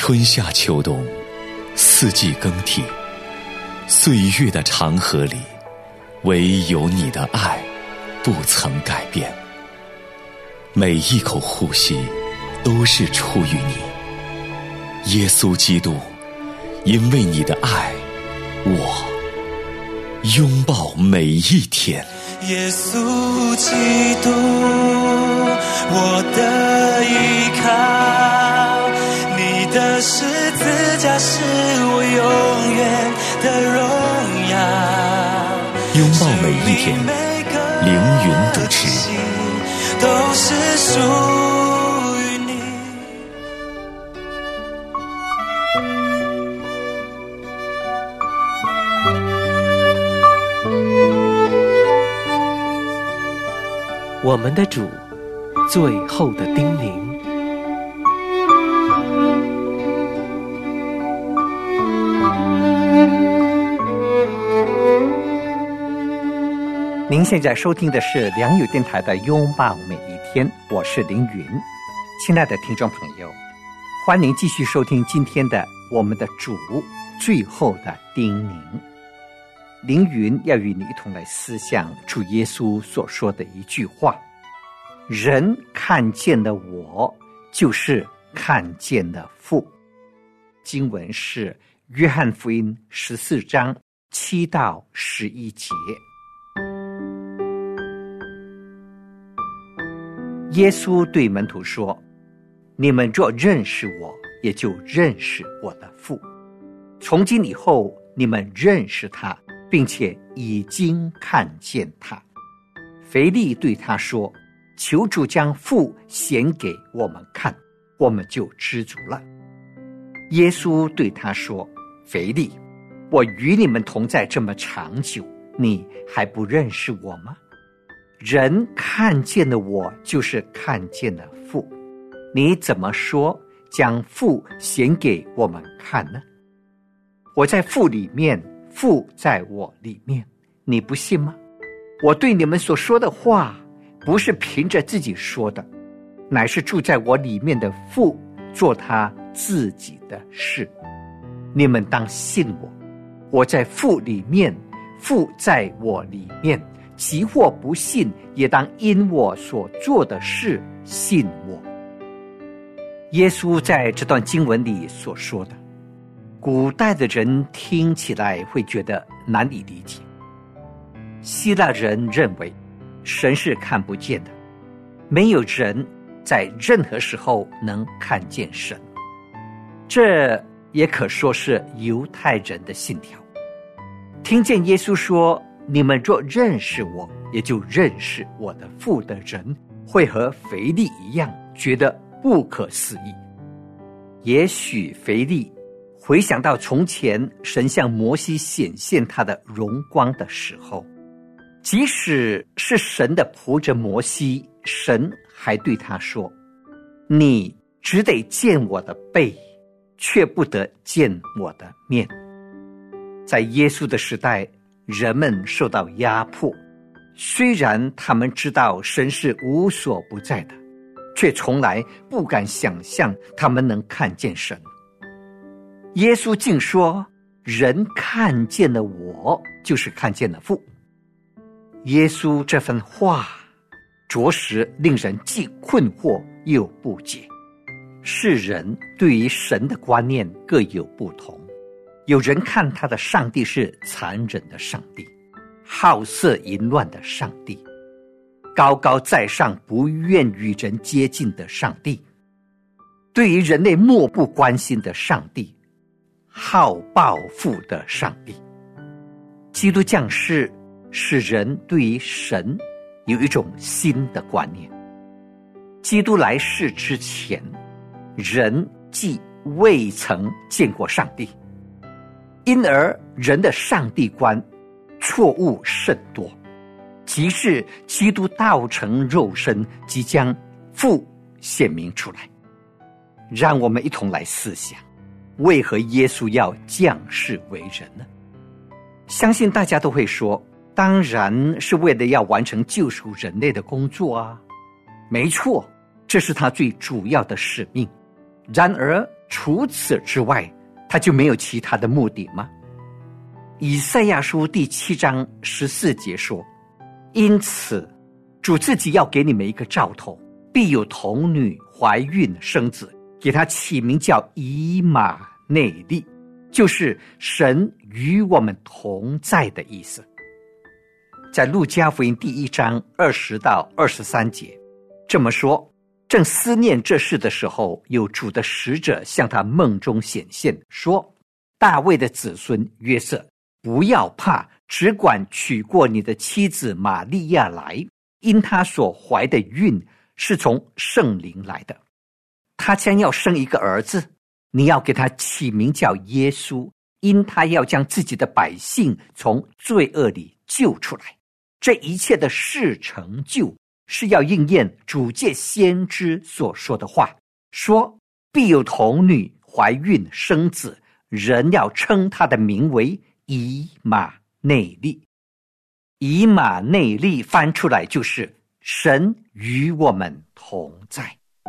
春夏秋冬，四季更替，岁月的长河里，唯有你的爱不曾改变。每一口呼吸都是出于你，耶稣基督，因为你的爱，我拥抱每一天。 耶稣基督，我的依靠，你的十字架是我永远的荣耀。 拥抱每一天，凌云主持， 都是属于你。 我们的主，最后的叮咛。 您现在收听的是良友电台的拥抱每一天，我是凌云。亲爱的听众朋友，欢迎继续收听今天的我们的主最后的叮咛。凌云要与你一同来思想主耶稣所说的一句话：人看见了我，就是看见了父。经文是约翰福音14章7到11节。耶稣对门徒说：你们若认识我，也就认识我的父。从今以后，你们认识他，并且已经看见他。腓利对他说：求主将父显给我们看，我们就知足了。耶稣对他说：腓利，我与你们同在这么长久，你还不认识我吗？人看见了我，就是看见了父。你怎么说将父显给我们看呢？我在父里面，父在我里面，你不信吗？我对你们所说的话，不是凭着自己说的，乃是住在我里面的父做他自己的事。你们当信我，我在父里面，父在我里面。其或不信，也当因我所做的事信我。耶稣在这段经文里所说的，古代的人听起来会觉得难以理解。希腊人认为神是看不见的，没有人在任何时候能看见神。这也可说是犹太人的信条。听见耶稣说你们若认识我，也就认识我的父的人，会和腓利一样觉得不可思议。也许腓利回想到从前神向摩西显现他的荣光的时候，即使是神的仆人摩西，神还对他说：你只得见我的背，却不得见我的面。在耶稣的时代，人们受到压迫，虽然他们知道神是无所不在的，却从来不敢想象他们能看见神。耶稣竟说：人看见了我，就是看见了父。耶稣这份话着实令人既困惑又不解。世人对于神的观念各有不同，有人看他的上帝是残忍的上帝，好色淫乱的上帝，高高在上不愿与人接近的上帝，对于人类漠不关心的上帝，好报复的上帝。基督降世使人对于神有一种新的观念。基督来世之前，人既未曾见过上帝，因而人的上帝观错误甚多，即是基督道成肉身，即将父显明出来。让我们一同来思想，为何耶稣要降世为人呢？相信大家都会说，当然是为了要完成救赎人类的工作啊。没错，这是他最主要的使命。然而除此之外，他就没有其他的目的吗？以赛亚书第7章14节说，因此主自己要给你们一个兆头，必有童女怀孕生子，给他起名叫以马内利，就是神与我们同在的意思。在路加福音第1章20到23节这么说，正思念这事的时候，有主的使者向他梦中显现，说，大卫的子孙约瑟，不要怕，只管娶过你的妻子玛利亚来，因她所怀的孕是从圣灵来的。她将要生一个儿子，你要给他起名叫耶稣，因他要将自己的百姓从罪恶里救出来。这一切的事成就，是要应验主借先知所说的话，说必有童女怀孕生子，人要称他的名为以马内利。以马内利翻出来就是神与我们同在。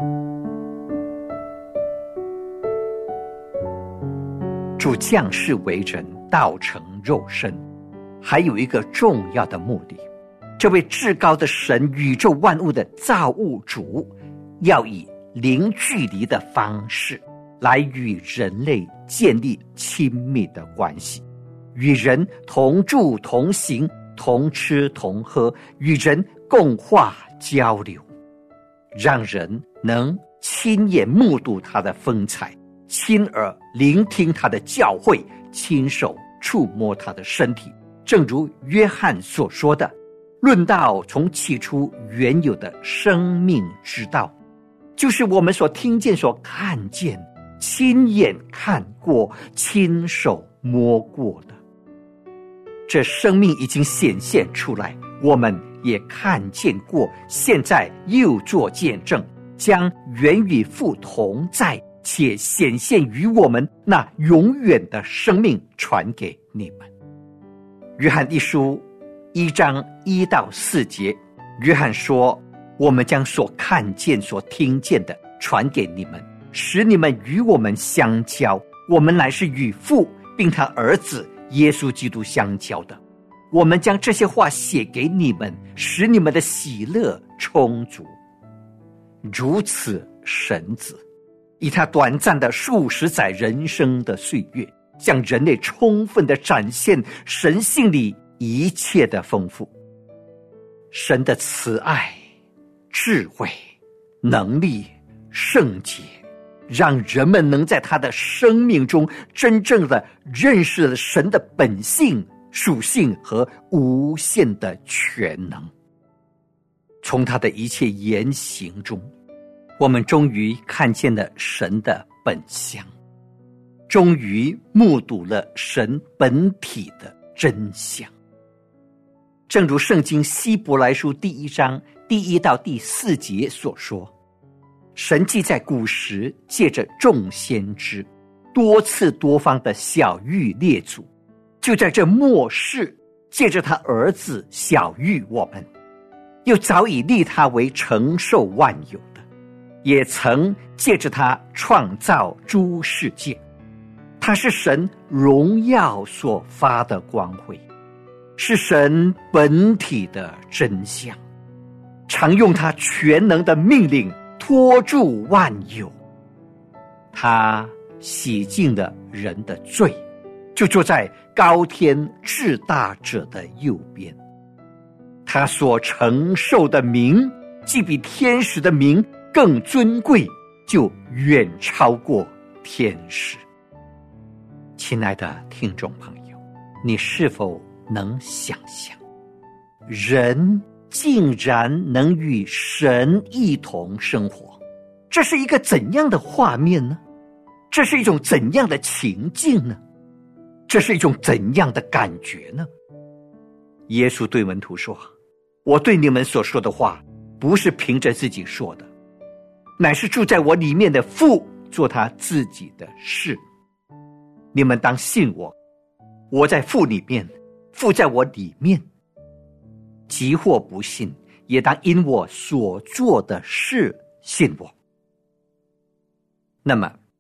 主降世为人，道成肉身，还有一个重要的目的，这位至高的神，宇宙万物的造物主，要以零距离的方式来与人类建立亲密的关系，与人同住同行，同吃同喝，与人共话交流，让人能亲眼目睹他的风采，亲耳聆听他的教诲，亲手触摸他的身体。正如约翰所说的，论到从起初原有的生命之道，就是我们所听见所看见，亲眼看过，亲手摸过的。这生命已经显现出来，我们也看见过，现在又做见证，将原与父同在且显现于我们那永远的生命传给你们。约翰一书1章1到4节，约翰说，我们将所看见所听见的传给你们，使你们与我们相交，我们乃是与父并他儿子耶稣基督相交的。我们将这些话写给你们，使你们的喜乐充足。如此神子以他短暂的数十载人生的岁月，向人类充分地展现神性里一切的丰富。神的慈爱、智慧、能力、圣洁，让人们能在他的生命中真正的认识了神的本性、属性和无限的全能。从他的一切言行中，我们终于看见了神的本相，终于目睹了神本体的真相。正如圣经希伯来书第1章第1到第4节所说，神既在古时借着众先知多次多方的晓谕列祖，就在这末世借着他儿子晓谕我们，又早已立他为承受万有的，也曾借着他创造诸世界。他是神荣耀所发的光辉，是神本体的真相，常用他全能的命令托住万有。他洗净了人的罪，就坐在高天至大者的右边。他所承受的名，既比天使的名更尊贵，就远超过天使。亲爱的听众朋友，你是否能想象，人竟然能与神一同生活？这是一个怎样的画面呢？这是一种怎样的情境呢？这是一种怎样的感觉呢？耶稣对门徒说，我对你们所说的话，不是凭着自己说的，乃是住在我里面的父做他自己的事。你们当信我，我在父里面，父在我里面。即或不信，也当因我所做的事信我。那么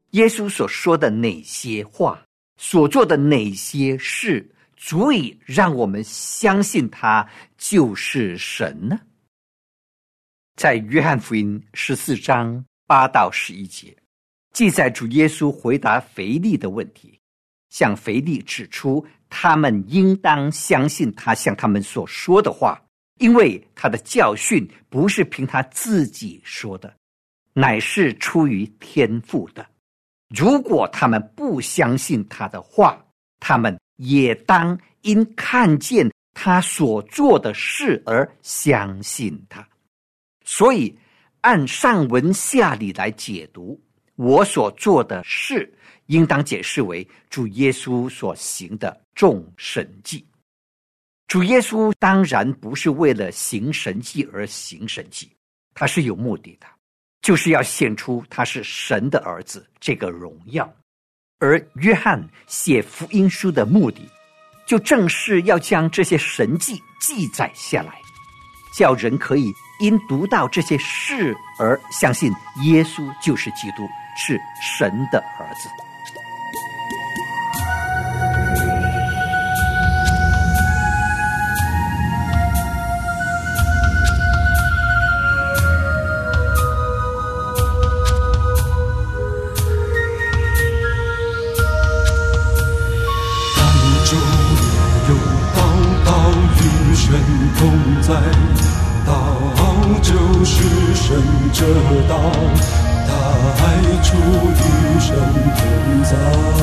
耶稣所说的哪些话，所做的哪些事，足以让我们相信他就是神呢？在约翰福音14章8到11节，记载主耶稣回答腓利的问题，向腓利指出他们应当相信他向他们所说的话，因为他的教训不是凭他自己说的，乃是出于天父的。如果他们不相信他的话，他们也当因看见他所做的事而相信他。所以按上文下理来解读，我所做的事应当解释为主耶稣所行的众神迹。主耶稣当然不是为了行神迹而行神迹，他是有目的的，就是要显出他是神的儿子这个荣耀。而约翰写福音书的目的，就正是要将这些神迹记载下来，叫人可以因读到这些事而相信耶稣就是基督，是神的儿子。 同在，道就是神这道，太初与神同在，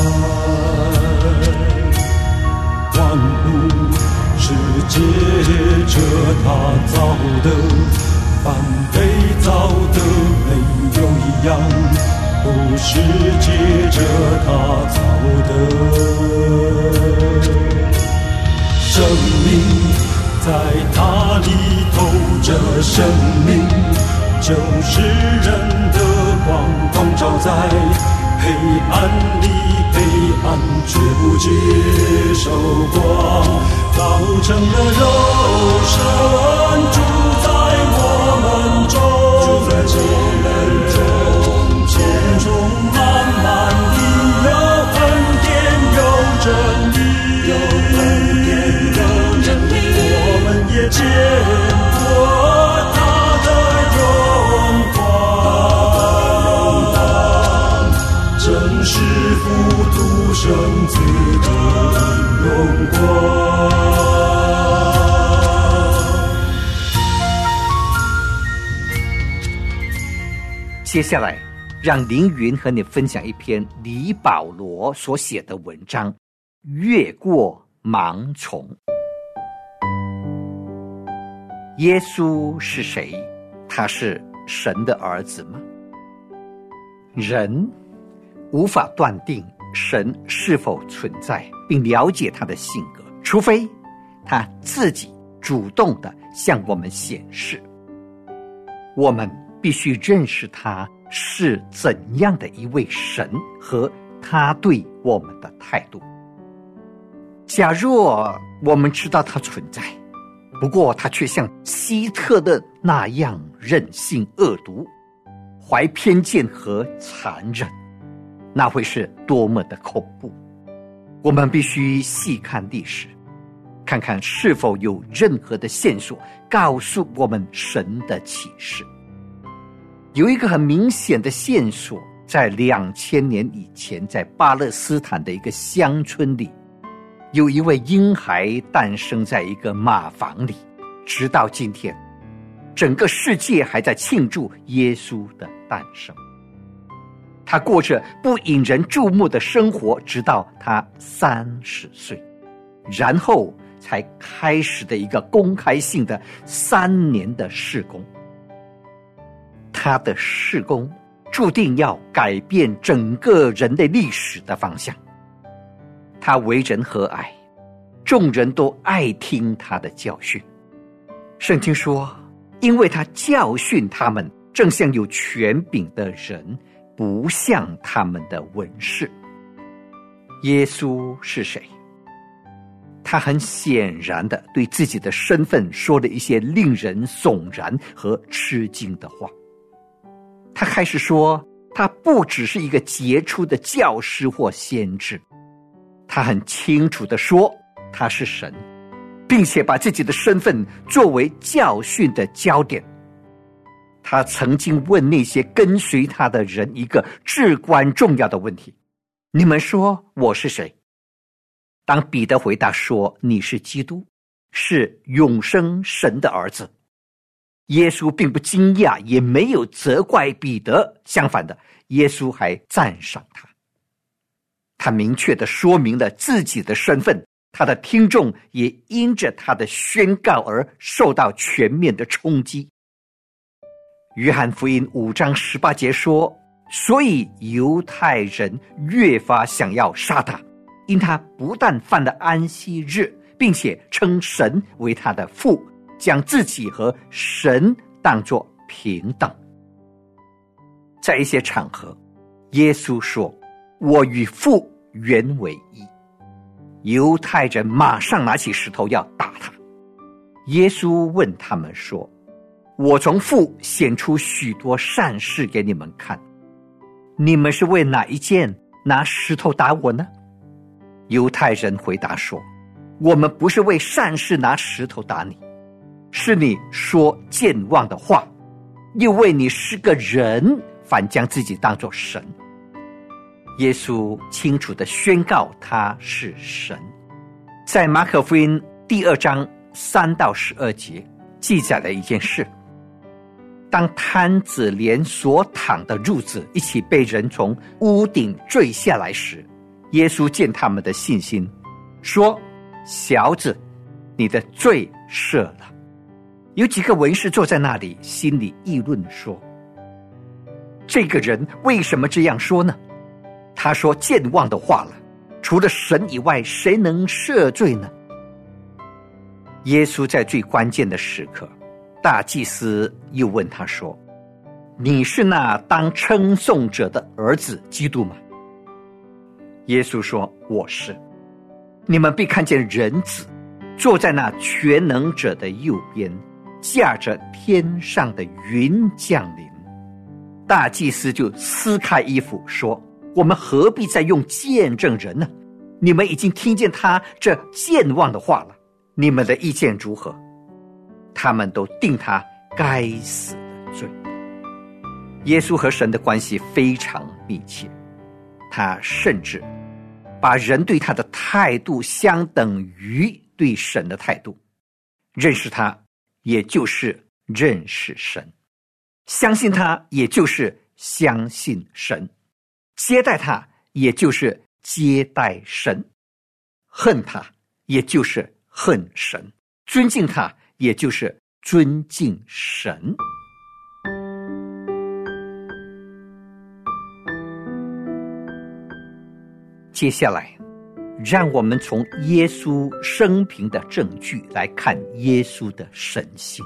万物是借着他造的，凡被造的没有一样不是借着他造的。生命在他里头，这生命就是人的光，光照在黑暗里，黑暗却不接受光，造成了肉身住在我们中，住在我们中间，中满满的有恩典有真理，有恩典有真理，我们也见过他的荣光，真是复读生子的荣光。 接下来让凌云和你分享一篇李保罗所写的文章，越过盲从。耶稣是谁？他是神的儿子吗？人无法断定神是否存在并了解他的性格，除非他自己主动地向我们显示。我们必须认识他是怎样的一位神和他对我们的态度。假若我们知道他存在，不过他却像希特勒那样任性恶毒，怀偏见和残忍，那会是多么的恐怖。我们必须细看历史，看看是否有任何的线索告诉我们神的启示。有一个很明显的线索，在2000年以前，在巴勒斯坦的一个乡村里，有一位婴孩诞生在一个马房里，直到今天，整个世界还在庆祝耶稣的诞生。他过着不引人注目的生活，直到他30岁，然后才开始的一个公开性的3年的事工。他的事工注定要改变整个人类历史的方向。他为人和蔼，众人都爱听他的教训。圣经说，因为他教训他们，正像有权柄的人，不像他们的文士。耶稣是谁？他很显然的对自己的身份说了一些令人悚然和吃惊的话。他开始说他不只是一个杰出的教师或先知，他很清楚地说他是神，并且把自己的身份作为教训的焦点。他曾经问那些跟随他的人一个至关重要的问题：你们说我是谁？当彼得回答说你是基督，是永生神的儿子，耶稣并不惊讶，也没有责怪彼得，相反的，耶稣还赞赏他。他明确地说明了自己的身份，他的听众也因着他的宣告而受到全面的冲击。约翰福音5章18节说，所以犹太人越发想要杀他，因他不但犯了安息日，并且称神为他的父，将自己和神当作平等。在一些场合，耶稣说我与父原为一，犹太人马上拿起石头要打他。耶稣问他们说，我从父显出许多善事给你们看，你们是为哪一件拿石头打我呢？犹太人回答说，我们不是为善事拿石头打你，是你说健忘的话，又为你是个人，反将自己当作神。耶稣清楚地宣告他是神。在马可福音第2章3到12节记载了一件事：当摊子连所躺的褥子一起被人从屋顶坠下来时，耶稣见他们的信心，说，小子，你的罪赦了。有几个文士坐在那里，心里议论说，这个人为什么这样说呢？他说健忘的话了，除了神以外，谁能赦罪呢？耶稣在最关键的时刻，大祭司又问他说，你是那当称颂者的儿子基督吗？耶稣说，我是。你们必看见人子坐在那全能者的右边，驾着天上的云降临。大祭司就撕开衣服说，我们何必再用见证人呢？你们已经听见他这健忘的话了，你们的意见如何？他们都定他该死的罪。耶稣和神的关系非常密切，他甚至把人对他的态度相等于对神的态度。认识他也就是认识神，相信他也就是相信神，接待他也就是接待神，恨他也就是恨神，尊敬他也就是尊敬神。接下来，让我们从耶稣生平的证据来看耶稣的神性。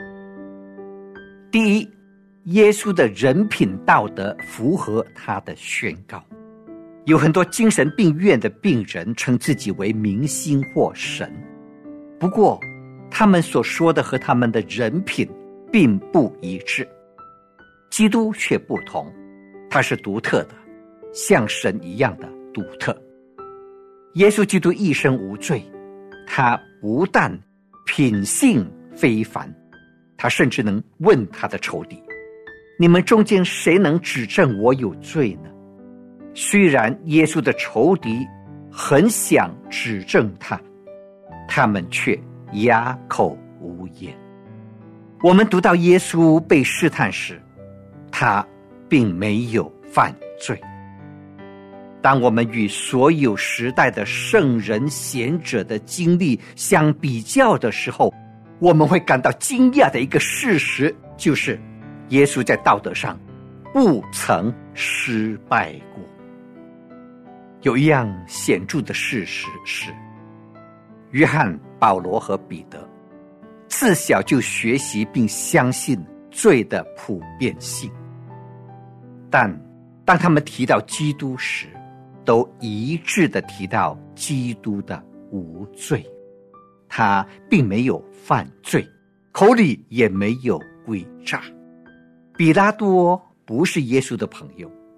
第一，耶稣的人品道德符合他的宣告。有很多精神病院的病人称自己为明星或神，不过他们所说的和他们的人品并不一致。基督却不同，他是独特的，像神一样的独特。耶稣基督一生无罪，他不但品性非凡，他甚至能问他的仇敌，你们中间谁能指证我有罪呢？虽然耶稣的仇敌很想指证他，他们却哑口无言。我们读到耶稣被试探时，他并没有犯罪。当我们与所有时代的圣人贤者的经历相比较的时候，我们会感到惊讶的一个事实，就是耶稣在道德上不曾失败过。有一样显著的事实是，约翰、保罗和彼得自小就学习并相信罪的普遍性，但当他们提到基督时，都一致地提到基督的无罪，他并没有犯罪，口里也没有诡诈。彼拉多不是耶稣的朋友，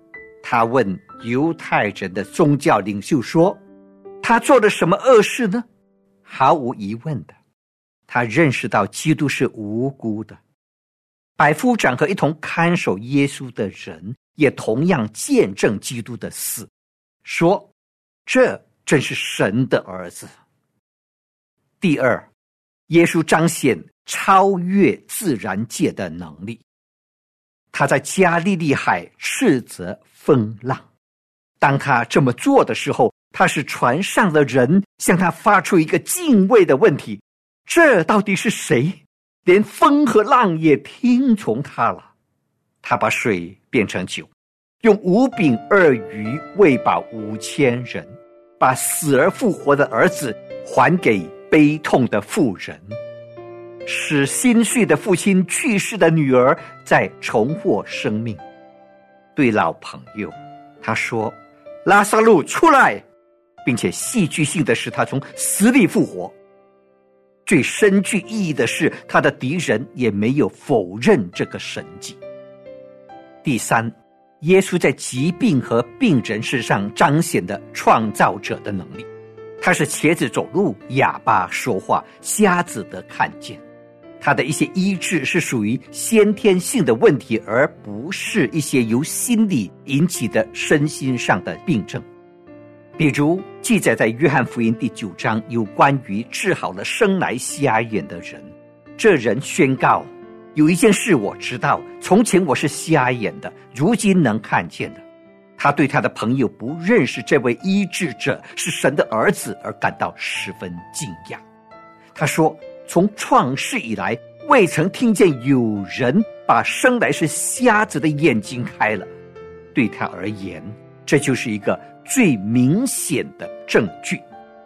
他问犹太人的宗教领袖说，他做了什么恶事呢？毫无疑问的，他认识到基督是无辜的。百夫长和一同看守耶稣的人也同样见证基督的死，说这真是神的儿子。第二，耶稣彰显超越自然界的能力。他在加利利海斥责风浪，当他这么做的时候，他使船上的人向他发出一个敬畏的问题，这到底是谁？连风和浪也听从他了。他把水变成酒，用5饼2鱼喂饱5000人，把死而复活的儿子还给悲痛的妇人，使心碎的父亲去世的女儿再重获生命。对老朋友他说，拉撒路出来，并且戏剧性的是他从死里复活。最深具意义的是，他的敌人也没有否认这个神迹。第三，耶稣在疾病和病人身上彰显的创造者的能力。他是瘸子走路，哑巴说话，瞎子得看见。他的一些医治是属于先天性的问题，而不是一些由心理引起的身心上的病症。比如记载在约翰福音第9章，有关于治好了生来瞎眼的人。这人宣告，有一件事我知道，从前我是瞎眼的，如今能看见了。他对他的朋友不认识这位医治者是神的儿子而感到十分惊讶。他说，从创世以来，未曾听见有人把生来是瞎子的眼睛开了。对他而言，这就是一个最明显的证据。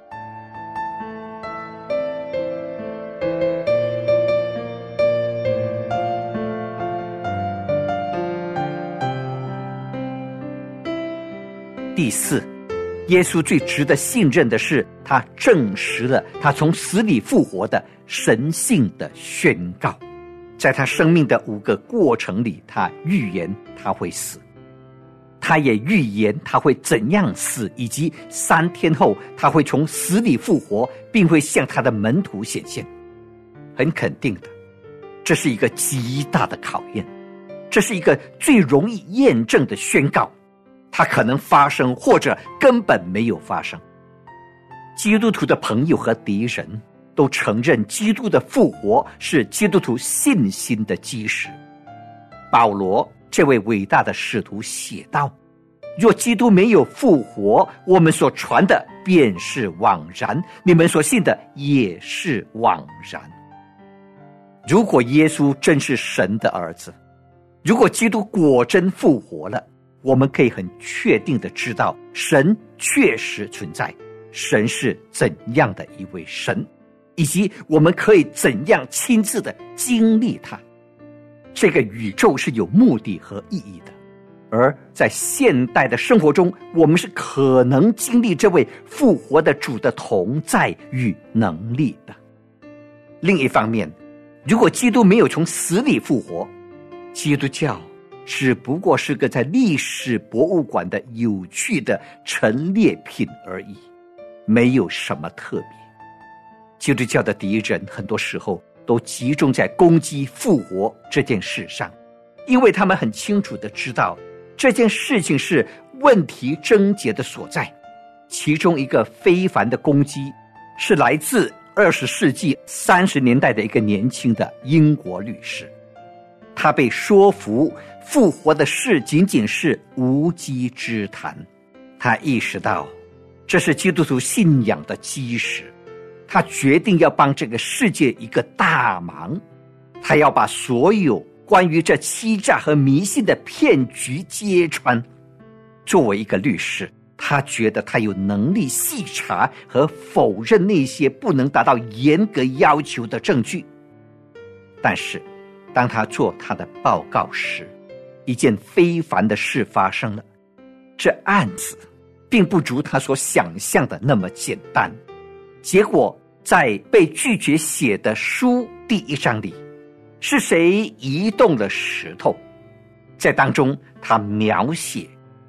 第四，耶稣最值得信任的是，他证实了他从死里复活的神性的宣告。在他生命的5个过程里，他预言他会死，他也预言他会怎样死，以及3天后他会从死里复活，并会向他的门徒显现。很肯定的，这是一个极大的考验，这是一个最容易验证的宣告，它可能发生，或者根本没有发生。基督徒的朋友和敌人都承认基督的复活是基督徒信心的基石。保罗这位伟大的使徒写道，若基督没有复活，我们所传的便是枉然，你们所信的也是枉然。如果耶稣真是神的儿子，如果基督果真复活了，我们可以很确定的知道，神确实存在，神是怎样的一位神，以及我们可以怎样亲自的经历他。这个宇宙是有目的和意义的，而在现代的生活中，我们是可能经历这位复活的主的同在与能力的。另一方面，如果基督没有从死里复活，基督教只不过是个在历史博物馆的有趣的陈列品而已，没有什么特别。基督教的敌人很多时候都集中在攻击复活这件事上，因为他们很清楚地知道这件事情是问题症结的所在。其中一个非凡的攻击是来自20世纪30年代的一个年轻的英国律师，他被说服复活的事仅仅是无稽之谈。他意识到这是基督徒信仰的基石，他决定要帮这个世界一个大忙，他要把所有关于这欺诈和迷信的骗局揭穿。作为一个律师，他觉得他有能力细查和否认那些不能达到严格要求的证据。但是当他做他的报告时，一件非凡的事发生了。这案子并不如他所想象的那么简单。结果在被拒绝写的书第1章里，是谁移动了石头？在当中他描写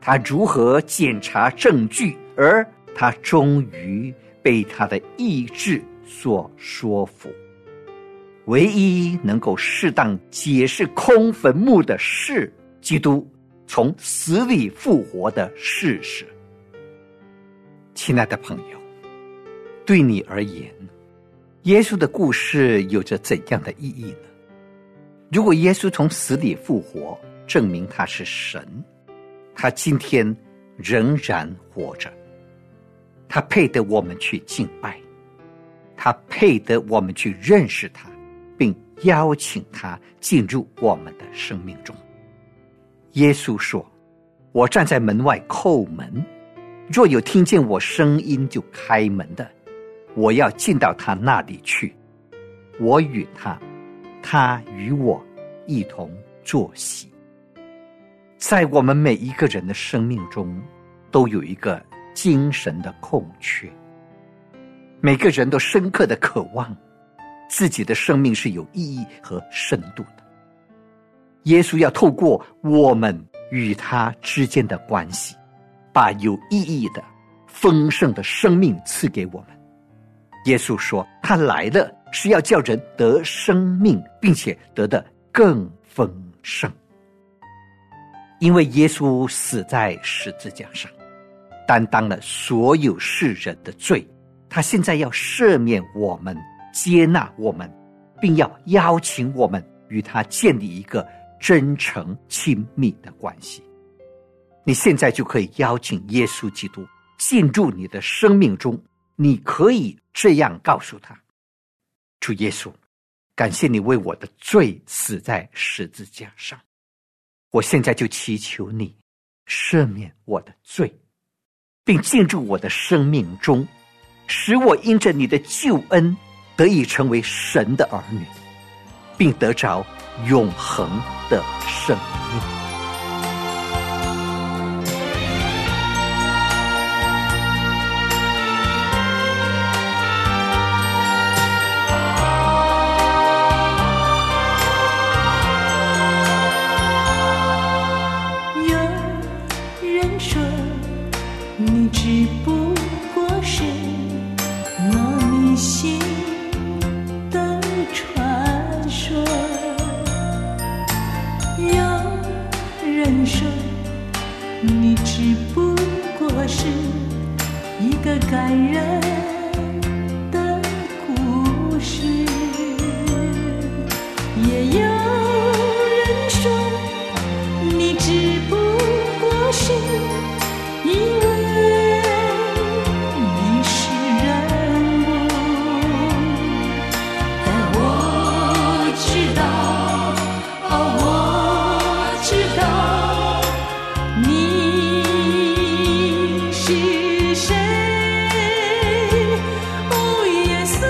他如何检查证据，而他终于被他的意志所说服。唯一能够适当解释空坟墓的是基督从死里复活的事实。亲爱的朋友，对你而言，耶稣的故事有着怎样的意义呢？如果耶稣从死里复活，证明他是神，他今天仍然活着，他配得我们去敬拜，他配得我们去认识他，并邀请他进入我们的生命中。耶稣说，我站在门外叩门，若有听见我声音就开门的，我要进到他那里去，我与他，他与我一同坐席。在我们每一个人的生命中，都有一个精神的空缺，每个人都深刻的渴望自己的生命是有意义和深度的。耶稣要透过我们与他之间的关系，把有意义的丰盛的生命赐给我们。耶稣说，他来了是要叫人得生命，并且得的更丰盛。因为耶稣死在十字架上，担当了所有世人的罪，他现在要赦免我们，接纳我们，并要邀请我们与他建立一个真诚亲密的关系。你现在就可以邀请耶稣基督进入你的生命中，你可以这样告诉他，主耶稣，感谢你为我的罪死在十字架上，我现在就祈求你赦免我的罪，并进入我的生命中，使我因着你的救恩得以成为神的儿女，并得着永恒的生命。 你只不过是一个感人的故事，也有人说你只不过是一位历史人物，但我知道，我知道你是谁，哦，耶稣，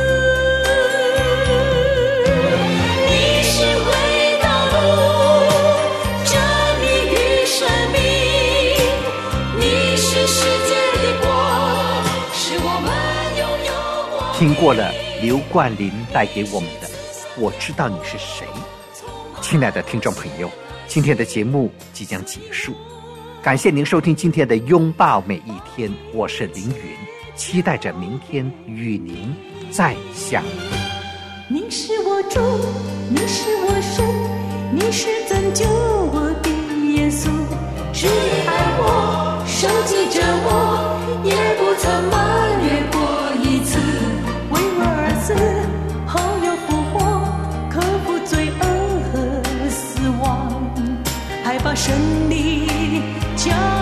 你是唯道路、真理与生命，你是世界的光，是我们拥有光。 听过了刘冠霖带给我们的我知道你是谁。亲爱的听众朋友，今天的节目即将结束，感谢您收听今天的拥抱每一天，我是凌云，期待着明天与您再相会。 你是我主，你是我神，你是拯救我的耶稣，是你爱我，收集着我，也不曾埋怨过一次，为我而死，后又复活，克服罪恶和死亡，还把胜利交